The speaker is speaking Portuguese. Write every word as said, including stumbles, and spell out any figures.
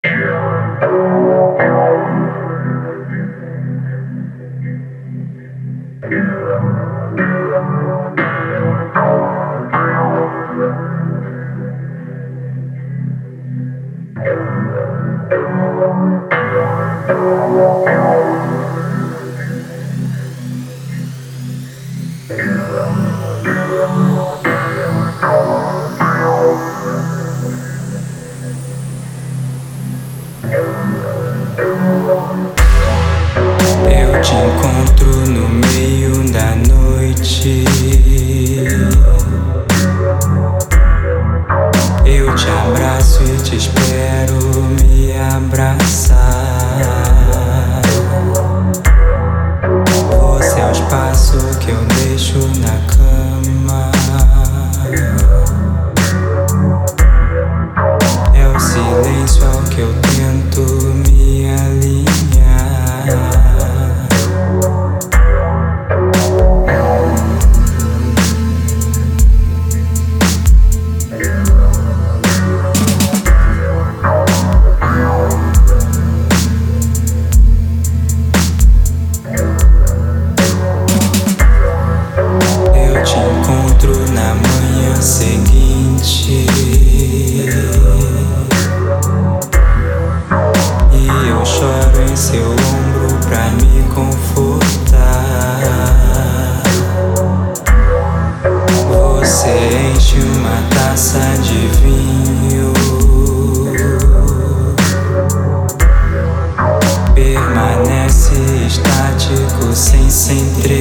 Eu te encontro no meio da noite. Eu te abraço e te espero me abraçar. Você é o espaço que eu deixo na cama. É o silêncio ao que eu tento me alinhar. Eu te encontro na manhã seguinte e eu choro em seu ombro pra me confortar. Você enche uma taça de vinho, permanece estático sem se entregar.